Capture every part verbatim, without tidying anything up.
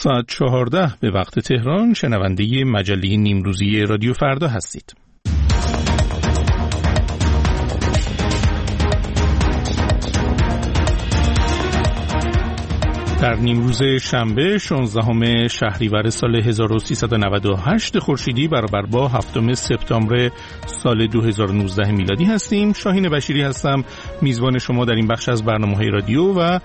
ساعت چهارده به وقت تهران شنونده مجله نیمروزی رادیو فردا هستید. در نیمروز شنبه شانزدهم شهریور سال هزار و سیصد و نود و هشت خورشیدی برابر با هفتم سپتامبر سال دو هزار و نوزده میلادی هستیم. شاهین بشیری هستم، میزبان شما در این بخش از برنامه‌های رادیو و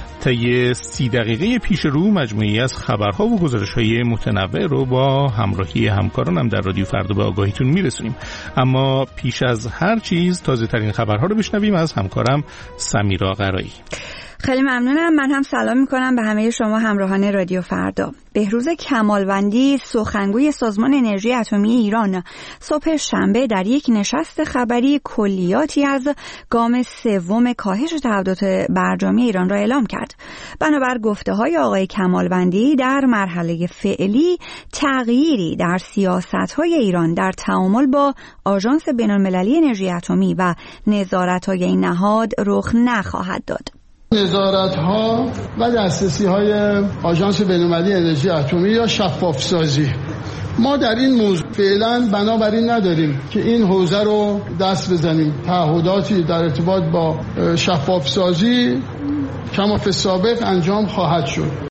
طی سی دقیقه پیش رو مجموعی از خبرها و گزارش‌های متنوع رو با همراهی همکارانم در رادیو فردا به آگاهیتون میرسونیم. اما پیش از هر چیز تازه ترین خبرها رو بشنویم از همکارم سمیرا قرایی. خیلی ممنونم. من هم سلام میکنم به همه شما همراهان رادیو فردا. بهروز کمالوندی، سخنگوی سازمان انرژی اتمی ایران، صبح شنبه در یک نشست خبری کلیاتی از گام سوم کاهش تعهدات برجامی ایران را اعلام کرد. بنابر گفته‌های آقای کمالوندی در مرحله فعلی تغییری در سیاست‌های ایران در تعامل با آژانس بین‌المللی انرژی اتمی و نظارت‌های این نهاد رخ نخواهد داد. نظارت‌ها و دسترسی‌های آژانس بین‌المللی انرژی اتمی یا شفاف سازی، ما در این موضوع فعلا بنابراین نداریم که این حوزه رو دست بزنیم. تعهداتی در ارتباط با شفاف سازی کما فی السابق انجام خواهد شد.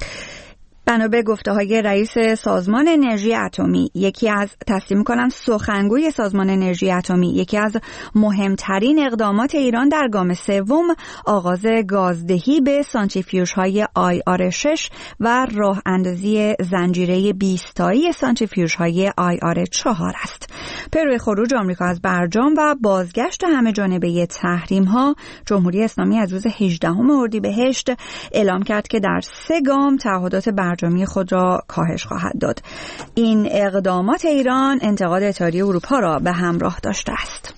بنا به گفته‌های رئیس سازمان انرژی اتمی، یکی از تصدیق کنم سخنگوی سازمان انرژی اتمی، یکی از مهمترین اقدامات ایران در گام سوم آغاز گازدهی به سانتریفیوژهای آی آر شش و راه اندازی زنجیره بیستایی سانتریفیوژهای آی آر چهار است. پیرو خروج آمریکا از برجام و بازگشت همه جانبه تحریم‌ها، جمهوری اسلامی از روز هجدهم اردیبهشت اعلام کرد که در سه گام تعهدات برجامی خود را کاهش خواهد داد. این اقدامات ایران انتقاد اتحادیه اروپا را به همراه داشته است.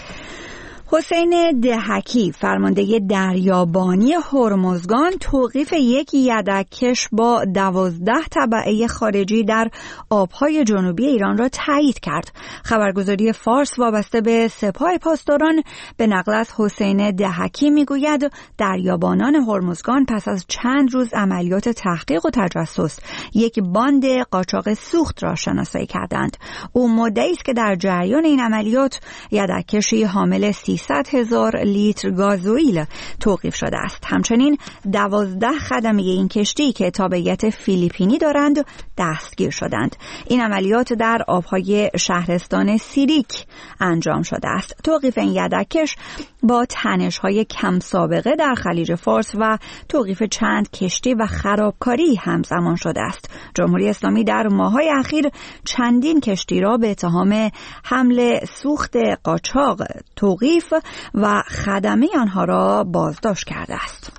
حسین دهکی، فرمانده دریابانی هرمزگان، توقیف یک یدککش با دوازده تبعه خارجی در آبهای جنوبی ایران را تایید کرد. خبرگزاری فارس وابسته به سپاه پاسداران به نقل از حسین دهکی میگوید دریابانان هرمزگان پس از چند روز عملیات تحقیق و تجسس یک باند قاچاق سوخت را شناسایی کردند. او مدعی است که در جریان این عملیات یدککشی حامل سیصد هزار لیتر گازوئیل توقیف شده است. همچنین دوازده خدمه این کشتی که تابعیت فیلیپینی دارند دستگیر شدند. این عملیات در آبهای شهرستان سیریک انجام شده است. توقیف این یدککش با تنش‌های کم سابقه در خلیج فارس و توقیف چند کشتی و خرابکاری همزمان شده است. جمهوری اسلامی در ماه‌های اخیر چندین کشتی را به اتهام حمل سوخت قاچاق توقیف و خدمه آنها را بازداشت کرده است.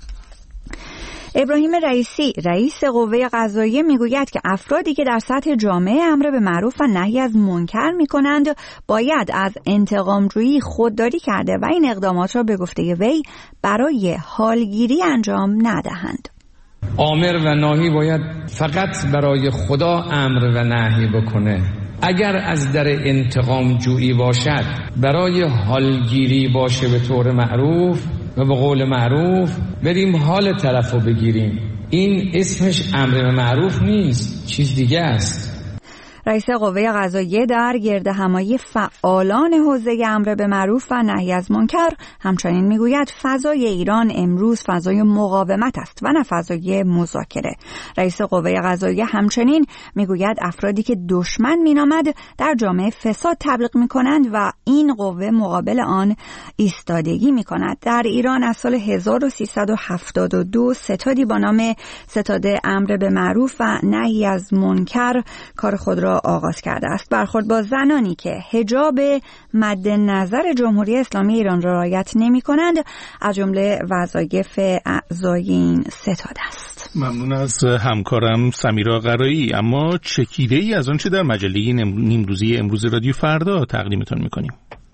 ابراهیم رئیسی، رئیس قوه قضاییه، میگوید که افرادی که در سطح جامعه امر به معروف و نهی از منکر میکنند باید از انتقامجویی خودداری کرده و این اقدامات را به گفته وی برای حالگیری انجام ندهند. آمر و ناهی باید فقط برای خدا امر و نهی بکنه. اگر از در انتقام جویی باشد برای حالگیری باشه به طور معروف و به قول معروف بریم حال طرفو بگیریم، این اسمش امر معروف نیست، چیز دیگه است. رئیس قوه قضاییه در گردهمایی فعالان حوزه امر به معروف و نهی از منکر همچنین میگوید فضای ایران امروز فضای مقاومت است و نه فضای مذاکره. رئیس قوه قضاییه همچنین میگوید افرادی که دشمن مینامد در جامعه فساد تبلیغ میکنند و این قوه مقابل آن ایستادگی میکند. در ایران از سال هزار و سیصد و هفتاد و دو ستادی با نام ستاد امر به معروف و نهی از منکر کار خود را آغاز کرده است. برخورد با زنانی که حجاب مد نظر جمهوری اسلامی ایران را رعایت نمی کنند از جمله وظایف اعضای این ستاد است. ممنون از همکارم سمیرا قرایی. اما چکیده ای از آنچه در مجله نیمروزی امروز رادیو فردا تقدیمتان میکنیم.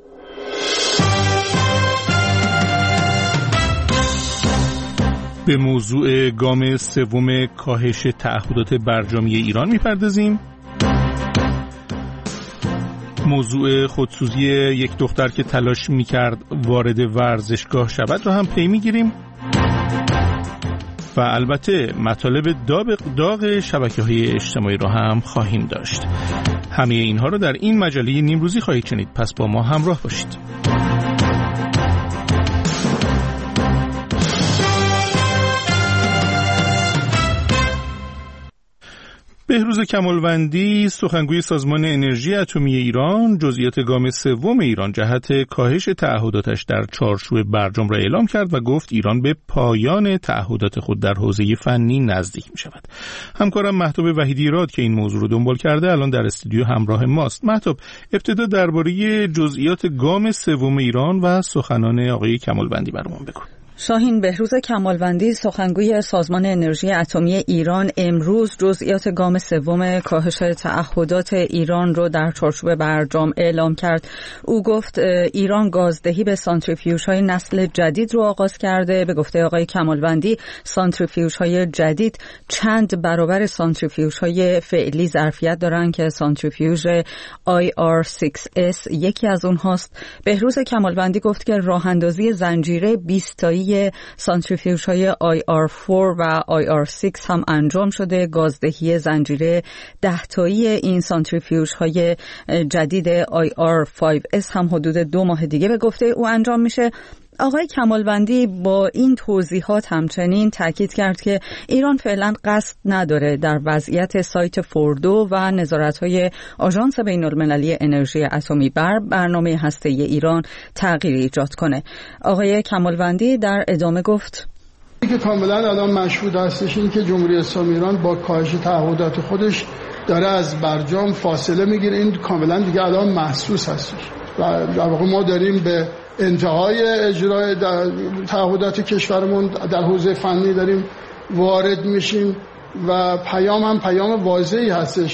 به موضوع گام سوم کاهش تعهدات برجامی ایران میپردازیم. موضوع خودسوزی یک دختر که تلاش میکرد وارد ورزشگاه شود را هم پی میگیریم. و البته مطالب داغ شبکه‌های اجتماعی رو هم خواهیم داشت. همه اینها رو در این مجله نیمروزی خواهید شنید، پس با ما همراه باشید. بهروز کمالوندی، سخنگوی سازمان انرژی اتمی ایران، جزئیات گام سوم ایران جهت کاهش تعهداتش در چارچوب برجام را اعلام کرد و گفت ایران به پایان تعهدات خود در حوزه فنی نزدیک می شود. همکارم مهتاب وحیدی‌راد که این موضوع رو دنبال کرده الان در استودیو همراه ماست. مهتاب، ابتدا درباره جزئیات گام سوم ایران و سخنان آقای کمالوندی برامون بگو. شاهین، بهروز کمالوندی، سخنگوی سازمان انرژی اتمی ایران، امروز جزئیات گام سوم کاهش تعهدات ایران رو در چارچوب برجام اعلام کرد. او گفت ایران گازدهی به سانتریفیوژهای نسل جدید رو آغاز کرده. به گفته آقای کمالوندی، سانتریفیوژهای جدید چند برابر سانتریفیوژهای فعلی ظرفیت دارن که سانتریفیوژ آی آر سیکس اس یکی از اونهاست. بهروز کمالوندی گفت که راه اندازی زنجیره بیست تایی سانتریفیوژهای آی آر چهار و آی آر شش هم انجام شده. گازدهی زنجیره ده تایی این سانتریفیوژهای جدید آی آر پنج اس هم حدود دو ماه دیگه به گفته او انجام میشه. آقای کمالوندی با این توضیحات همچنین تاکید کرد که ایران فعلا قصد نداره در وضعیت سایت فوردو و نظارت‌های آژانس بین‌المللی انرژی اتمی بر برنامه هسته‌ای ایران تغییر ایجاد کنه. آقای کمالوندی در ادامه گفت که کاملا الان مشهود هستش این که جمهوری اسلامی ایران با کاهش تعهدات خودش داره از برجام فاصله میگیره. این کاملا دیگه الان محسوس هستش و در واقع ما داریم به انتهای اجرای تعهدات کشورمون در حوزه فنی داریم وارد میشیم و پیام هم پیام واضحی هستش.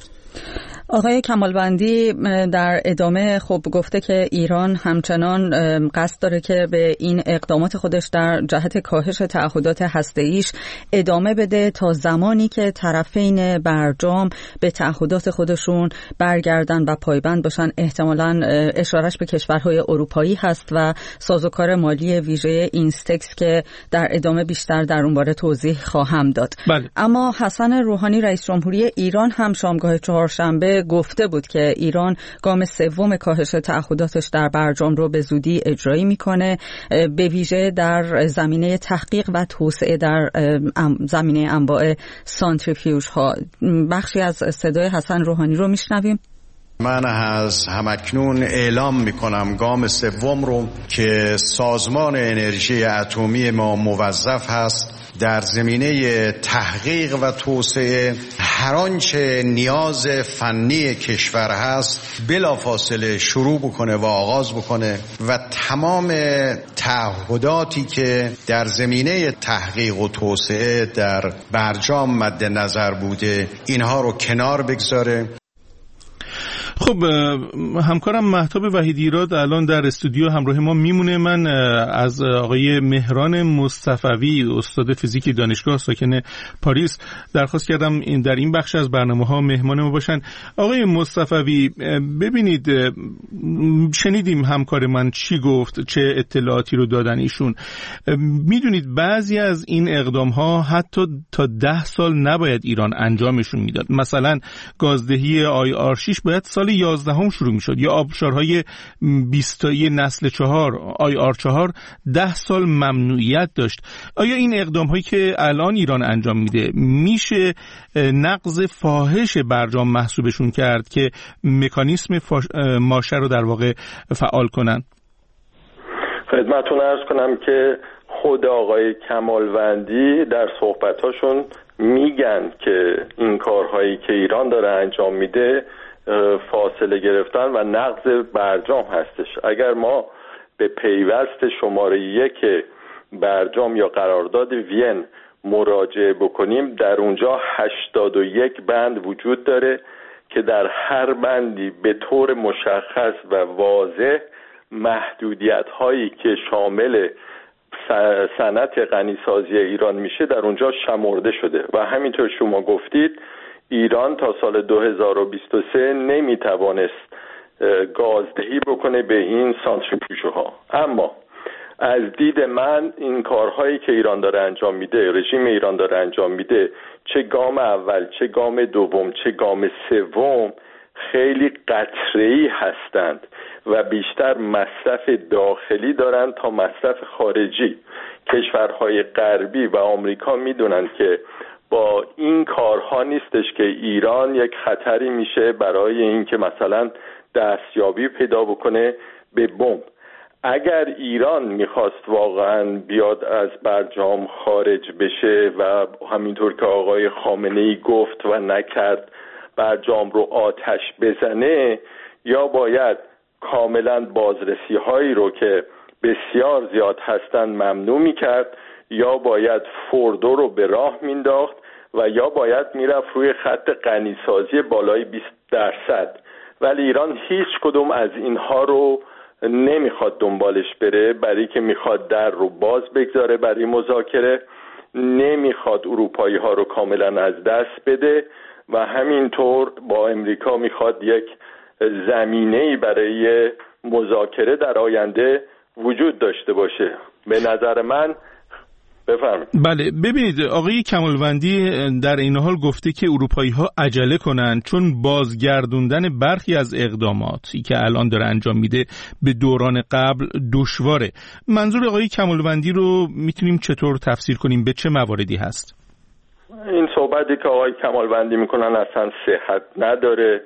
آقای کمالوندی در ادامه خب گفته که ایران همچنان قصد داره که به این اقدامات خودش در جهت کاهش تعهدات هسته‌ایش ادامه بده تا زمانی که طرفین برجام به تعهدات خودشون برگردن و پایبند باشن. احتمالاً اشارش به کشورهای اروپایی هست و سازوکار مالی ویژه اینستکس که در ادامه بیشتر در اون باره توضیح خواهم داد. بله. اما حسن روحانی رئیس جمهوری ایران هم شامگاه چهارشنبه گفته بود که ایران گام سوم کاهش تعهداتش در برجام رو به زودی اجرایی میکنه، به ویژه در زمینه تحقیق و توسعه در زمینه انواع سانتریفیوژ ها. بخشی از صدای حسن روحانی رو میشنویم. من از همکنون اعلام میکنم گام سوم رو که سازمان انرژی اتمی ما موظف هست در زمینه تحقیق و توسعه هر آنچه نیاز فنی کشور هست بلافاصله شروع بکنه و آغاز بکنه و تمام تعهداتی که در زمینه تحقیق و توسعه در برجام مد نظر بوده اینها رو کنار بگذاره. خب همکارم مهتاب وحیدی‌راد الان در استودیو همراه ما میمونه. من از آقای مهران مصطفوی استاد فیزیک دانشگاه ساکن پاریس درخواست کردم این در این بخش از برنامه‌ها مهمان ما باشن. آقای مصطفوی، ببینید شنیدیم همکار من چی گفت، چه اطلاعاتی رو دادن ایشون. میدونید بعضی از این اقدام‌ها حتی تا ده سال نباید ایران انجامشون میداد. مثلا گازدهی آی آر شش باید سال یازدهم شروع می شد یا آبشارهای بیستایی نسل چهار آی آر چهار ده سال ممنوعیت داشت. آیا این اقدام هایی که الان ایران انجام میده میشه نقض فاحش برجام محسوبشون کرد که مکانیسم فاش... ماشه رو در واقع فعال کنن؟ خدمتتون عرض کنم که خود آقای کمالوندی در صحبتاشون میگن که این کارهایی که ایران داره انجام میده فاصله گرفتن و نقض برجام هستش. اگر ما به پیوست شماره یک برجام یا قرارداد وین مراجعه بکنیم در اونجا هشتاد و یک بند وجود داره که در هر بندی به طور مشخص و واضح محدودیت هایی که شامل صنعت غنیسازی ایران میشه در اونجا شمرده شده و همینطور شما گفتید ایران تا سال دو هزار و بیست و سه نمیتوانست گازدهی بکنه به این سانتریفیوژها. اما از دید من این کارهایی که ایران داره انجام میده، رژیم ایران داره انجام میده، چه گام اول، چه گام دوم، چه گام سوم، خیلی قطره‌ای هستند و بیشتر مصرف داخلی دارند تا مصرف خارجی. کشورهای غربی و آمریکا میدونن که با این کارها نیستش که ایران یک خطری میشه برای اینکه مثلا دستیابی پیدا بکنه به بمب. اگر ایران میخواست واقعا بیاد از برجام خارج بشه و همینطور که آقای خامنه‌ای گفت و نکرد برجام رو آتش بزنه، یا باید کاملا بازرسی هایی رو که بسیار زیاد هستن ممنوع میکرد، یا باید فوردو رو به راه مینداخت و یا باید میرفت روی خط غنیسازی بالای بیست درصد. ولی ایران هیچ کدوم از اینها رو نمیخواد دنبالش بره، برای که میخواد در رو باز بگذاره برای مذاکره، نمیخواد اروپایی ها رو کاملا از دست بده و همینطور با امریکا میخواد یک زمینه‌ای برای مذاکره در آینده وجود داشته باشه. به نظر من بفرمایید. بله، ببینید آقای کمالوندی در این حال گفته که اروپایی ها عجله کنن چون بازگردوندن برخی از اقداماتی که الان داره انجام میده به دوران قبل دشواره. منظور آقای کمالوندی رو میتونیم چطور تفسیر کنیم؟ به چه مواردی هست؟ این صحبتی که آقای کمالوندی میکنن اصلا صحت نداره.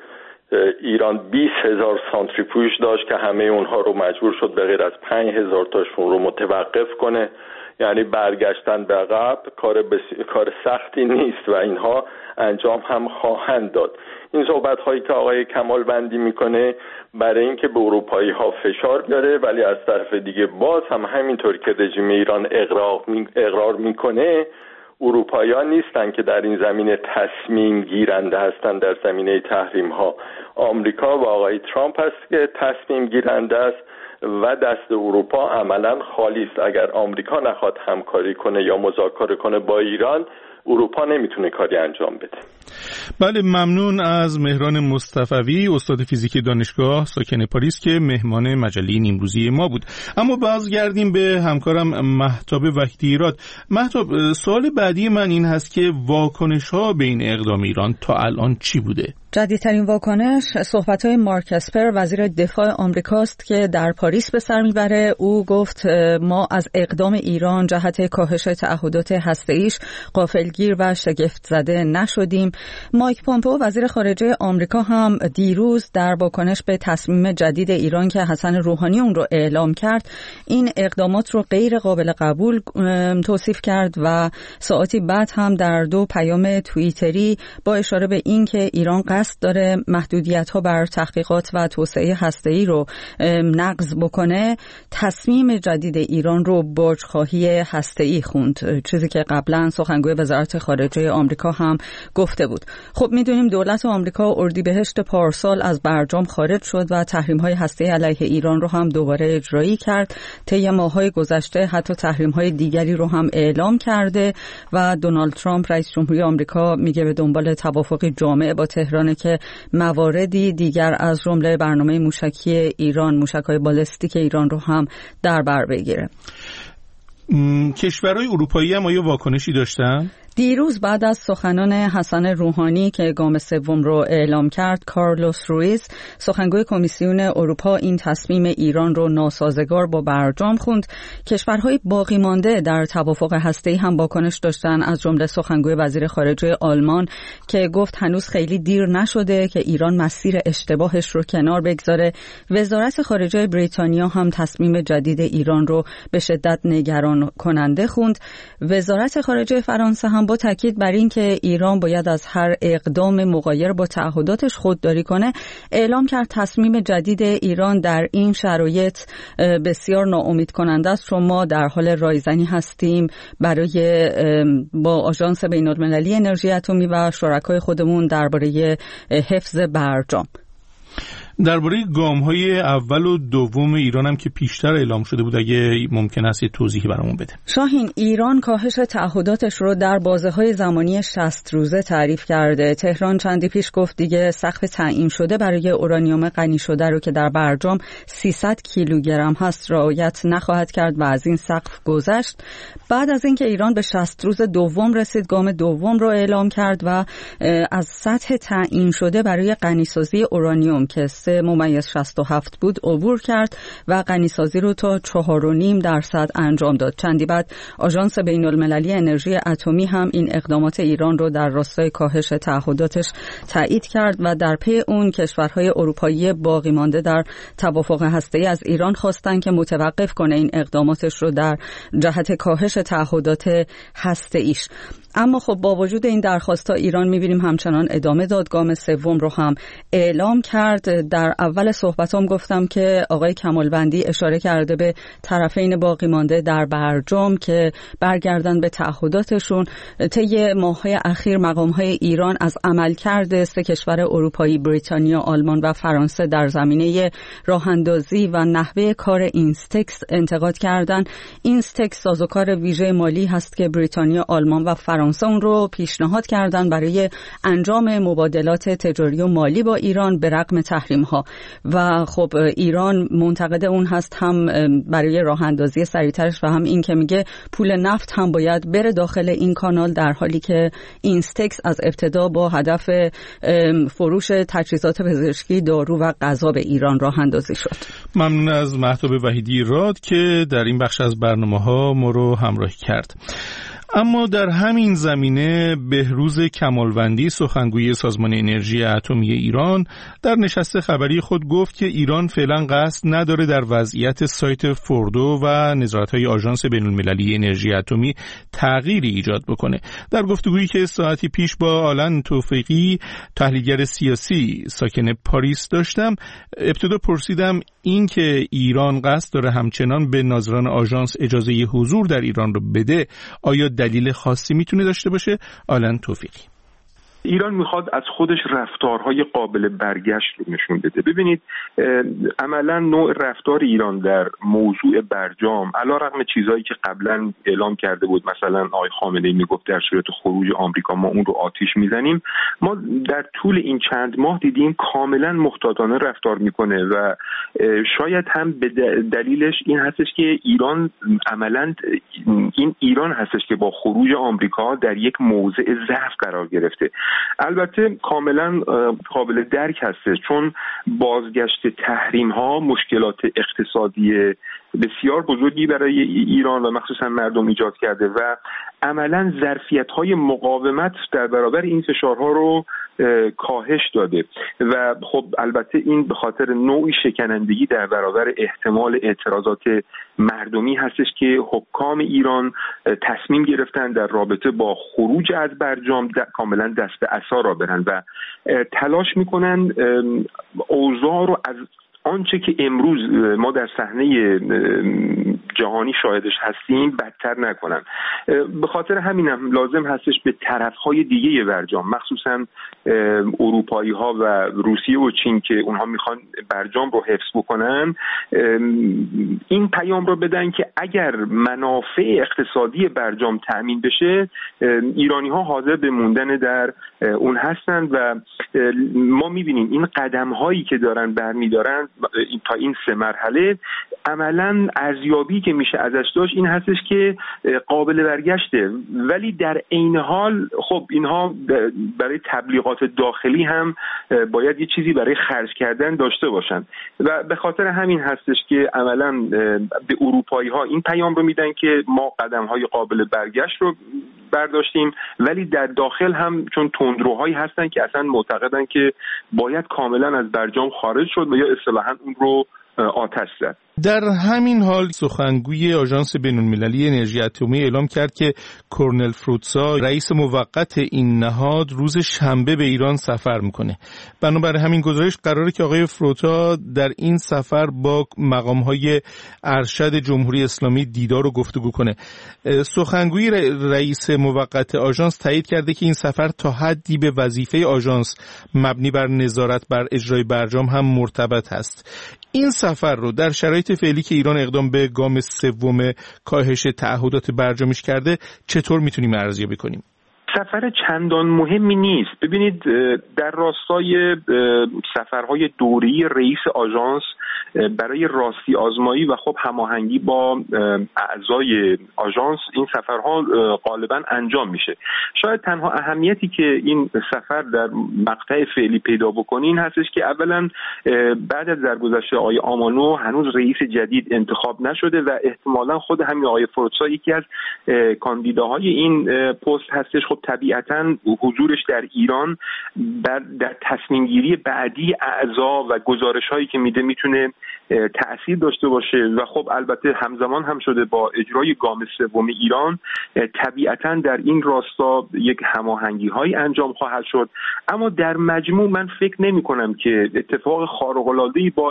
ایران بیست هزار سانتریفیوژ داشت که همه اونها رو مجبور شد به غیر از پنج هزار تاشون رو متوقف کنه. یعنی برگشتن به عقب کار بس... کار سختی نیست و اینها انجام هم خواهند داد. این صحبت هایی که آقای کمالوندی میکنه برای اینکه به اروپایی ها فشار بیاره، ولی از طرف دیگه باز هم همینطور که رژیم ایران اقرار, می... اقرار میکنه، اروپایی‌ها نیستن که در این زمینه تصمیم گیرنده هستن. در زمینه تحریم ها آمریکا و آقای ترامپ هست که تصمیم گیرنده است و دست اروپا عملاً خالی است. اگر آمریکا نخواد همکاری کنه یا مذاکره کنه با ایران، اروپا نمیتونه کاری انجام بده. بله، ممنون از مهران مصطفوی، استاد فیزیک دانشگاه ساکن پاریس که مهمان مجله نیمروزی ما بود. اما بازگردیم به همکارم مهتاب وحیدی‌راد. مهتاب، سوال بعدی من این هست که واکنش‌ها به این اقدام ایران تا الان چی بوده؟ جدیدترین واکنش صحبت‌های مارک اسپر وزیر دفاع آمریکاست که در پاریس به سر میبره. او گفت ما از اقدام ایران جهت کاهش تعهدات هسته‌ایش غافلگیر و شگفت زده نشدیم. مایک پومپئو وزیر خارجه آمریکا هم دیروز در واکنش به تصمیم جدید ایران که حسن روحانی اون رو اعلام کرد، این اقدامات رو غیر قابل قبول توصیف کرد و ساعتی بعد هم در دو پیام توییتری با اشاره به این که ایران قصد داره محدودیت‌ها بر تحقیقات و توسعه هسته‌ای رو نقض بکنه، تصمیم جدید ایران رو باج‌خواهی هسته‌ای خوند، چیزی که قبلا سخنگوی وزارت خارجه آمریکا هم گفته بود. خب میدونیم دولت آمریکا اردیبهشت پارسال از برجام خارج شد و تحریم‌های هسته‌ای علیه ایران رو هم دوباره اجرایی کرد. طی ماه‌های گذشته حتی تحریم‌های دیگری رو هم اعلام کرده و دونالد ترامپ رئیس جمهوری آمریکا میگه به دنبال توافقی جامع با تهران که مواردی دیگر از جمله برنامه موشکی ایران، موشک‌های بالستیک ایران رو هم در بر بگیره. کشورهای اروپایی هم آیا واکنشی داشتن؟ دیروز بعد از سخنان حسن روحانی که گام سوم رو اعلام کرد، کارلوس رویز سخنگوی کمیسیون اروپا این تصمیم ایران رو ناسازگار با برجام خوند. کشورهای باقی مانده در توافق هسته‌ای هم واکنش داشتن، از جمله سخنگوی وزیر خارجه آلمان که گفت هنوز خیلی دیر نشده که ایران مسیر اشتباهش رو کنار بگذاره. وزارت خارجه بریتانیا هم تصمیم جدید ایران رو به شدت نگران کننده خوند. وزارت خارجه فرانسه هم با تاکید بر این که ایران باید از هر اقدام مغایر با تعهداتش خودداری کنه، اعلام کرد تصمیم جدید ایران در این شرایط بسیار ناامید کننده است، چون ما در حال رایزنی هستیم برای با آژانس بین‌المللی انرژی اتمی و شرکای خودمون درباره حفظ برجام. درباره گام‌های اول و دوم ایران هم که پیشتر اعلام شده بود اگه ممکن است یه توضیحی برامون بده. شاهین، ایران کاهش تعهداتش رو در بازه‌های زمانی شصت روزه تعریف کرده. تهران چندی پیش گفت دیگه سقف تعیین شده برای اورانیوم غنی شده رو که در برجام سیصد کیلوگرم هست رعایت نخواهد کرد و از این سقف گذشت. بعد از اینکه ایران به شصت روز دوم رسید، گام دوم رو اعلام کرد و از سطح تعیین شده برای غنیسازی اورانیوم که سه ممیز شصت و هفت بود عبور کرد و غنیسازی رو تا چهار و نیم درصد انجام داد. چندی بعد آژانس بین المللی انرژی اتمی هم این اقدامات ایران رو در راستای کاهش تعهداتش تایید کرد و در پی اون کشورهای اروپایی باقی مانده در توافق هسته‌ای از ایران خواستن که متوقف کنه این اقداماتش رو در جهت کاهش تعهدات هسته‌ایش. اما خب با وجود این درخواست‌ها ایران می‌بینیم همچنان ادامه داد. گام سوم رو هم اعلام کرد. در اول صحبتام گفتم که آقای کمالوندی اشاره کرده به طرفین باقی مانده در برجام که برگردن به تعهداتشون. طی ماه‌های اخیر مقام‌های ایران از عملکرد سه کشور اروپایی بریتانیا، آلمان و فرانسه در زمینه راه‌اندازی و نحوه کار اینستکس انتقاد کردند. اینستکس سازوکار ویژه مالی هست که بریتانیا، آلمان و فرانسه اون رو پیشنهاد کردن برای انجام مبادلات تجاری و مالی با ایران به رغم تحریم ها و خب ایران منتقد اون هست، هم برای راه اندازی سریعترش و هم این که میگه پول نفت هم باید بره داخل این کانال، در حالی که اینستکس از ابتدا با هدف فروش تجهیزات پزشکی، دارو و غذا به ایران راه اندازی شد. ممنون از مهتاب وحیدی راد که در این بخش از برنامه‌ها ما رو همراهی کرد. اما در همین زمینه بهروز کمالوندی، سخنگوی سازمان انرژی اتمی ایران، در نشست خبری خود گفت که ایران فعلا قصد نداره در وضعیت سایت فوردو و نظارت‌های آژانس بین‌المللی انرژی اتمی تغییری ایجاد بکنه. در گفتگویی که ساعتی پیش با آلن توفیقی، تحلیلگر سیاسی ساکن پاریس داشتم، ابتدا پرسیدم این که ایران قصد داره همچنان به ناظران آژانس اجازه حضور در ایران رو بده، آیا دلیل خاصی میتونه داشته باشه؟ آلن توفیقی: ایران میخواد از خودش رفتارهای قابل برگشت رو نشون بده. ببینید عملا نوع رفتار ایران در موضوع برجام، علیرغم چیزایی که قبلا اعلام کرده بود، مثلا آقای خامنه‌ای میگفت در صورت خروج آمریکا ما اون رو آتیش میزنیم، ما در طول این چند ماه دیدیم کاملا محتاطانه رفتار میکنه و شاید هم به دلیلش این هستش که ایران عملا این ایران هستش که با خروج آمریکا در یک موضع ضعف قرار گرفته. البته کاملا قابل درک هسته، چون بازگشت تحریم ها مشکلات اقتصادی بسیار بزرگی برای ایران و مخصوصا مردم ایجاد کرده و عملا ظرفیت‌های مقاومت در برابر این فشارها رو کاهش داده و خب البته این به خاطر نوعی شکنندگی در برابر احتمال اعتراضات مردمی هستش که حکام ایران تصمیم گرفتن در رابطه با خروج از برجام کاملا دست به عصا را برن و تلاش میکنن اوضاع رو از آنچه که امروز ما در صحنه جهانی شاهدش هستیم بدتر نکنن. به خاطر همینم لازم هستش به طرفهای دیگه برجام، مخصوصا اروپایی ها و روسیه و چین که اونها میخوان برجام رو حفظ بکنن، این پیام رو بدن که اگر منافع اقتصادی برجام تأمین بشه، ایرانی ها حاضر به موندن در اون هستن و ما میبینیم این قدم هایی که دارن برمیدارن تا این سه مرحله عملاً ارزیابی که میشه ازش داشت این هستش که قابل برگشته، ولی در عین حال خب اینها برای تبلیغات داخلی هم باید یه چیزی برای خرج کردن داشته باشن و به خاطر همین هستش که عملاً به اروپایی ها این پیام رو میدن که ما قدم های قابل برگشت رو برداشتیم، ولی در داخل هم چون تندروهایی هستن که اصلا معتقدن که باید کاملا از برجام خارج شد و یا اصطلاحاً اون رو آتش زد. در همین حال سخنگوی آژانس بین‌المللی انرژی اتمی اعلام کرد که کورنل فروتسا رئیس موقت این نهاد روز شنبه به ایران سفر میکنه. بنابر همین گزارش قراره که آقای فروتسا در این سفر با مقام‌های ارشد جمهوری اسلامی دیدار و گفتگو کنه. سخنگوی رئیس موقت آژانس تایید کرده که این سفر تا حدی به وظیفه آژانس مبنی بر نظارت بر اجرای برجام هم مرتبط است. این سفر رو در شرایط فعلی که ایران اقدام به گام سوم کاهش تعهدات برجامیش کرده چطور میتونیم ارزیابی کنیم؟ سفر چندان مهمی نیست. ببینید در راستای سفرهای دوره‌ای رئیس آژانس برای راستی آزمایی و خب هماهنگی با اعضای آژانس این سفرها غالبا انجام میشه. شاید تنها اهمیتی که این سفر در مقطع فعلی پیدا بکنه این هستش که اولا بعد از درگذشت آقای آمانو هنوز رئیس جدید انتخاب نشده و احتمالا خود همین آقای فروتسا یکی از کاندیداهای این پست هستش. خب طبیعتاً حضورش در ایران در تصمیم گیری بعدی اعضا و گزارش هایی که میده میتونه تأثیر داشته باشه و خب البته همزمان هم شده با اجرای گام سوم ایران طبیعتاً در این راستا یک هماهنگی هایی انجام خواهد شد. اما در مجموع من فکر نمی کنم که اتفاق خارق العاده‌ای با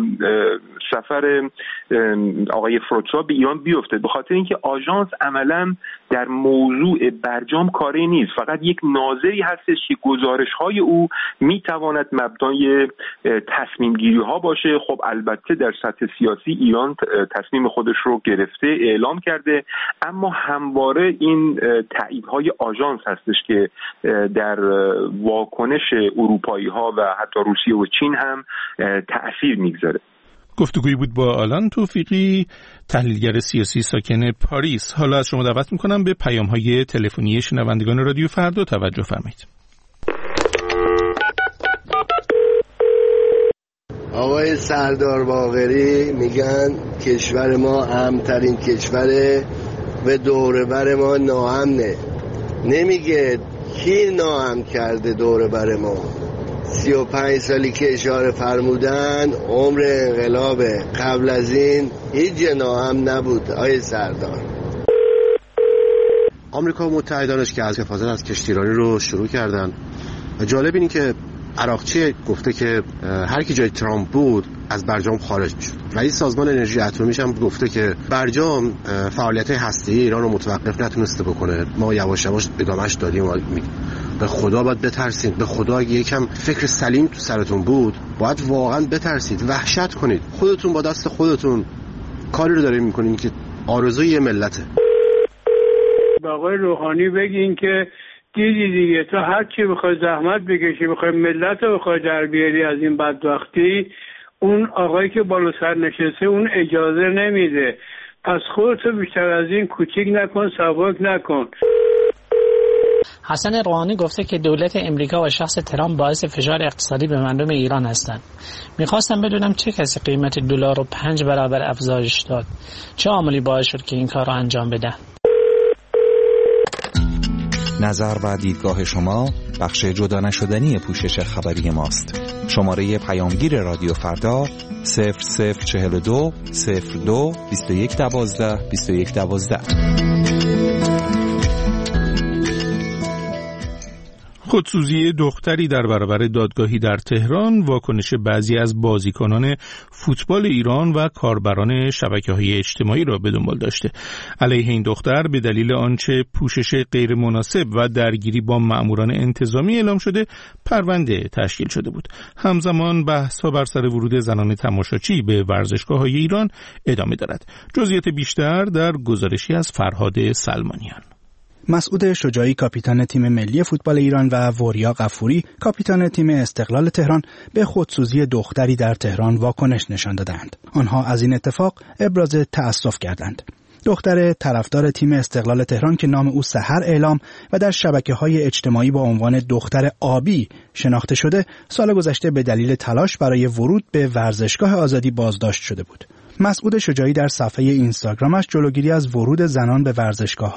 سفر آقای فروتسا به ایران بیفته، به خاطر اینکه آژانس عملاً در موضوع برجام کاری نیست، فقط یک ناظری هستش که گزارش های او میتواند مبنای تصمیم گیری ها باشه. خب البته در سطح سیاسی ایران تصمیم خودش رو گرفته اعلام کرده، اما همواره این تاییدهای آژانس هستش که در واکنش اروپایی ها و حتی روسیه و چین هم تأثیر میگذاره. گفتگویی بود با آلان توفیقی، تحلیلگر سیاسی ساکن پاریس. حالا از شما دعوت میکنم به پیام‌های تلفنی شنوندگان رادیو فردا توجه فرمایید. آقای سردار باقری میگن کشور ما امن‌ترین کشوره و دور بر ما ناامنه. نمیگه کی ناامن کرده دور بر ما. سی و پنج سالی که اشاره فرمودن عمر انقلاب، قبل از این هیچ ناامن نبود. آقای سردار، آمریکا و متحدانش که از حفاظت از کشتیرانی رو شروع کردن و جالب اینه که عراقچی گفته که هر کی جای ترامپ بود از برجام خارج میشد. رئیس سازمان انرژی اتمیش هم گفته که برجام فعالیت‌های هسته‌ای ایران رو متوقف نتونسته بکنه. ما یواش یواش ادامهش دادیم. به خدا باید بترسید. به خدا اگه یکم فکر سلیم تو سرتون بود باید واقعا بترسید، وحشت کنید. خودتون با دست خودتون کاری رو دارین میکنین که آرزوی یه ملته. با آقای روحانی بگین که دیدی دیگه، تو هر چی بخوای زحمت بکشی، بخوای ملت رو بخوای در بیاری از این بدبختی، اون آقایی که بالا سر نشسته اون اجازه نمیده. پس خودتو بیشتر از این کوچیک نکن، سبک نکن. حسن روحانی گفته که دولت امریکا و شخص ترامپ باعث فشار اقتصادی به مردم ایران هستند. میخواستم بدونم چه کسی قیمت دلار رو پنج برابر افزایش داد؟ چه عاملی باعث شد که این کار رو انجام بده؟ نظر و دیدگاه شما بخش جدا نشدنی پوشش خبری ماست. شماره پیامگیر رادیو فردا صفر صفر چهل و دو صفر دو بیست و یک دوازده بیست و یک دوازده. خودسوزی دختری در برابر دادگاهی در تهران، واکنش بعضی از بازیکنان فوتبال ایران و کاربران شبکه‌های اجتماعی را به دنبال داشته. علیه این دختر به دلیل آنچه پوشش غیر مناسب و درگیری با مأموران انتظامی اعلام شده، پرونده تشکیل شده بود. همزمان بحث‌ها بر سر ورود زنان تماشاچی به ورزشگاه‌های ایران ادامه دارد. جزئیات بیشتر در گزارشی از فرهاد سلمانیان. مسعود شجاعی کاپیتان تیم ملی فوتبال ایران و وریا غفوری کاپیتان تیم استقلال تهران به خودسوزی دختری در تهران واکنش نشان دادند. آنها از این اتفاق ابراز تأسف کردند. دختر طرفدار تیم استقلال تهران که نام او سحر اعلام و در شبکه‌های اجتماعی با عنوان دختر آبی شناخته شده، سال گذشته به دلیل تلاش برای ورود به ورزشگاه آزادی بازداشت شده بود. مسعود شجاعی در صفحه اینستاگرامش جلوگیری از ورود زنان به ورزشگاه‌ها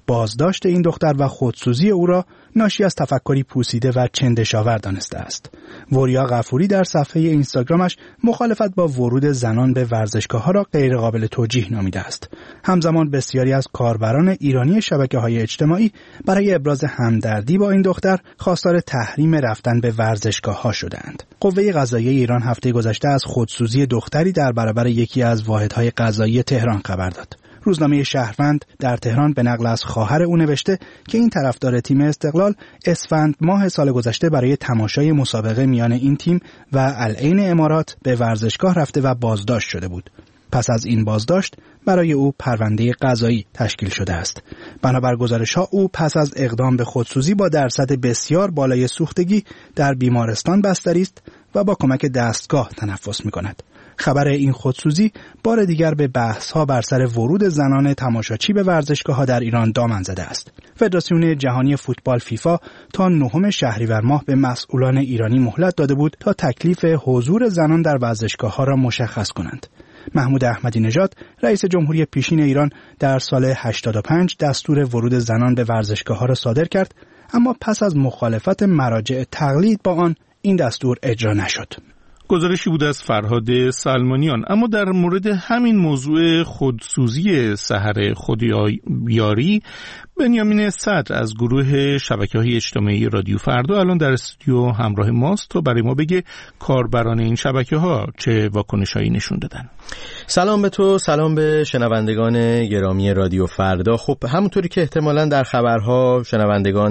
بازداشت این دختر و خودسوزی او را ناشی از تفکری پوسیده و چندشاور دانسته است. وریا غفوری در صفحه اینستاگرامش مخالفت با ورود زنان به ورزشگاه‌ها را غیرقابل توجیه نامیده است. همزمان بسیاری از کاربران ایرانی شبکه‌های اجتماعی برای ابراز همدردی با این دختر خواستار تحریم رفتن به ورزشگاه‌ها شدند. قوه قضاییه ایران هفته گذشته از خودسوزی دختری در برابر یکی از واحدهای قضایی تهران خبر داد. روزنامه شهروند در تهران به نقل از خواهر او نوشته که این طرفدار تیم استقلال اسفند ماه سال گذشته برای تماشای مسابقه میان این تیم و العین امارات به ورزشگاه رفته و بازداشت شده بود. پس از این بازداشت برای او پرونده قضایی تشکیل شده است. بنابر گزارش‌ها او پس از اقدام به خودسوزی با درصد بسیار بالای سوختگی در بیمارستان بستری است و با کمک دستگاه تنفس می‌کند. خبر این خودسوزی بار دیگر به بحث‌ها بر سر ورود زنان تماشاچی به ورزشگاه‌ها در ایران دامن زده است. فدراسیون جهانی فوتبال فیفا تا نهم شهریور ماه به مسئولان ایرانی مهلت داده بود تا تکلیف حضور زنان در ورزشگاه‌ها را مشخص کنند. محمود احمدی نژاد رئیس جمهوری پیشین ایران در سال هشتاد و پنج دستور ورود زنان به ورزشگاه‌ها را صادر کرد، اما پس از مخالفت مراجع تقلید با آن این دستور اجرا نشد. گزارشی بود از فرهاد سلمانیان. اما در مورد همین موضوع خودسوزی سحر خودیاری، بنیامین صدر از گروه شبکه‌های اجتماعی رادیو فردا الان در استودیو همراه ماست تا برای ما بگه کاربران این شبکه‌ها چه واکنش‌هایی نشون دادن. سلام به تو، سلام به شنوندگان گرامی رادیو فردا. خب همونطوری که احتمالاً در خبرها شنوندگان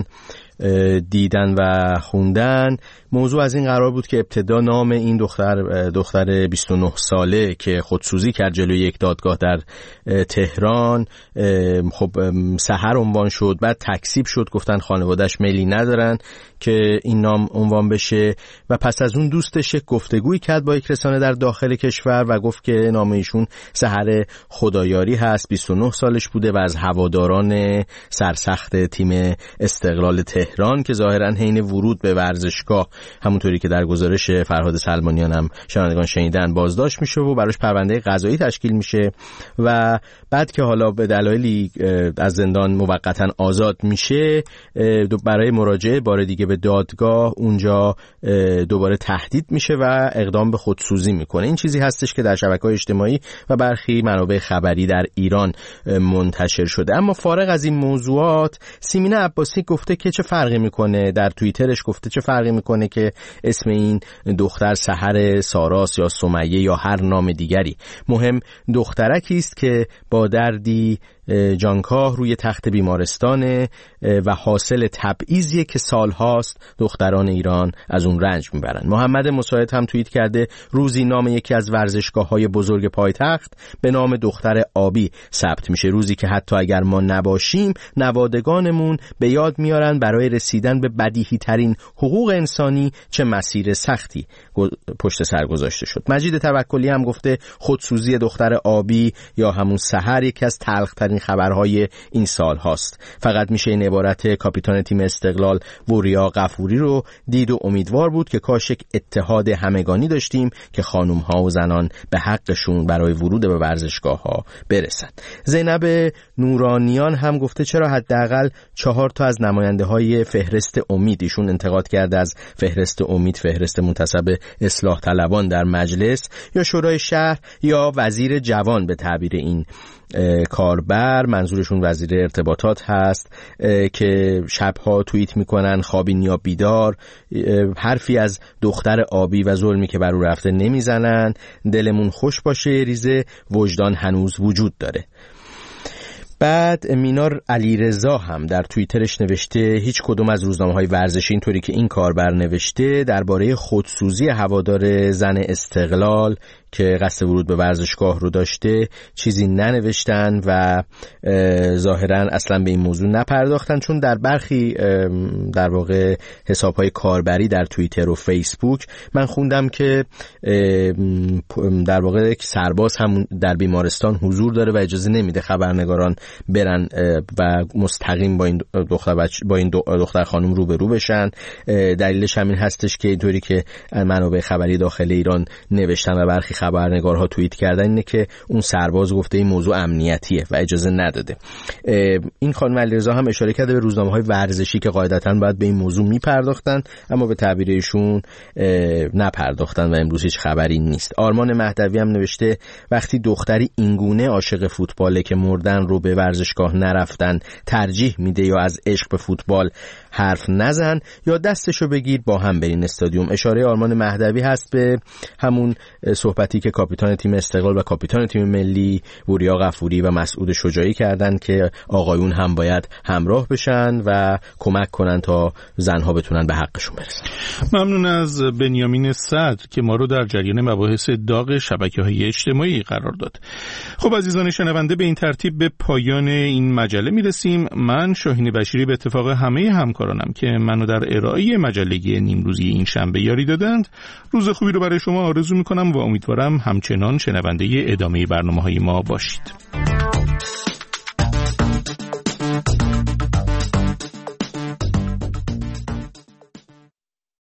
دیدن و خوندن، موضوع از این قرار بود که ابتدا نام این دختر دختر بیست و نه ساله که خودسوزی کرد جلوی یک دادگاه در تهران، خب سحر عنوان شد، بعد تکذیب شد، گفتن خانواده‌اش میلی ندارن که این نام عنوان بشه و پس از اون دوستش گفتگویی کرد با یک رسانه در داخل کشور و گفت که نام ایشون سحر خدایاری هست، بیست و نه سالش بوده و از هواداران سرسخت تیم استقلال تهران که ظاهراً حین ورود به ورزشگاه همونطوری که در گزارش فرهاد سلمانیان هم شنوندگان شنیدن بازداشت میشه و براش پرونده قضایی تشکیل میشه و بعد که حالا به دلایلی از زندان موقتا آزاد میشه برای مراجعه بار دیگه به دادگاه اونجا دوباره تهدید میشه و اقدام به خودسوزی میکنه. این چیزی هستش که در شبکه‌های اجتماعی و برخی منابع خبری در ایران منتشر شده. اما فارغ از این موضوعات، سیمینه عباسی گفته که چه فرقی میکنه، در توییترش گفته چه فرقی میکنه که اسم این دختر سحر ساراس یا سمیه یا هر نام دیگری، مهم دخترکی است که با دردی جانکاه روی تخت بیمارستانه و حاصل تبعیضیه که سالهاست دختران ایران از اون رنج میبرن. محمد مساعد هم توییت کرده روزی نام یکی از ورزشگاه‌های بزرگ پایتخت به نام دختر آبی ثبت میشه، روزی که حتی اگر ما نباشیم نوادگانمون به یاد میارن برای رسیدن به بدیهی ترین حقوق انسانی چه مسیر سختی پشت سر گذاشته شد. مجید توکلی هم گفته خودسوزی دختر آبی یا همون سحر یکی از تلخ‌ترین خبرهای این سال هاست. فقط میشه این عبارت کاپیتان تیم استقلال وریا غفوری رو دید و امیدوار بود که کاش یک اتحاد همگانی داشتیم که خانم ها و زنان به حقشون برای ورود به ورزشگاه ها برسن. زینب نورانیان هم گفته چرا حداقل چهار تا از نماینده های فهرست امید، ایشون انتقاد کرده از فهرست امید، فهرست منتسب اصلاح طلبان در مجلس یا شورای شهر یا وزیر جوان به تعبیر این کاربر، منظورشون وزیر ارتباطات هست، که شبها توییت میکنن خوابین یا بیدار، حرفی از دختر آبی و ظلمی که بر او رفته نمیزنن، دلمون خوش باشه ریزه وجدان هنوز وجود داره. بعد مینار علیرضا هم در توییترش نوشته هیچ کدوم از روزنامه‌های ورزشی اینطوری که این کاربر نوشته درباره خودسوزی هوادار زن استقلال که قصد ورود به ورزشگاه رو داشته چیزی ننوشتن و ظاهراً اصلا به این موضوع نپرداختن، چون در برخی در واقع حساب‌های کاربری در توییتر و فیسبوک من خوندم که در واقع یک سرباز هم در بیمارستان حضور داره و اجازه نمیده خبرنگاران برن و مستقیم با این دختر با این دختر خانم روبرو بشن. دلیلش همین هستش که اینطوری که منابع خبری داخل ایران نوشتن و برخی خبرنگارها توییت کردن اینه که اون سرباز گفته این موضوع امنیتیه و اجازه نداده. این خانم علیرضا هم اشاره کرده به روزنامه‌های ورزشی که قاعدتاً باید به این موضوع میپرداختن اما به تعبیر ایشون نپرداختن و امروز هیچ خبری نیست. آرمان مهدوی هم نوشته وقتی دختری اینگونه عاشق فوتباله که مردن رو به ورزشگاه نرفتن ترجیح میده یا از عشق به فوتبال حرف نزن یا دستشو بگیر با هم برین استادیوم. اشاره آرمان مهدوی هست به همون صحبتی که کاپیتان تیم استقلال و کاپیتان تیم ملی وریا غفوری و مسعود شجاعی کردن که آقایون هم باید همراه بشن و کمک کنن تا زنها بتونن به حقشون برسن. ممنون از بنیامین صدر که ما رو در جریان مباحث داغ شبکه‌های اجتماعی قرار داد. خب عزیزان شنونده، به این ترتیب به پایان این مجله میرسیم. من شاهین بشیری به اتفاق همه همکارانم که منو در ارائه مجله نیمروزی این شنبه یاری دادند روز خوبی رو برای شما آرزو میکنم و امیدوارم همچنان شنونده ادامه برنامه‌های ما باشید.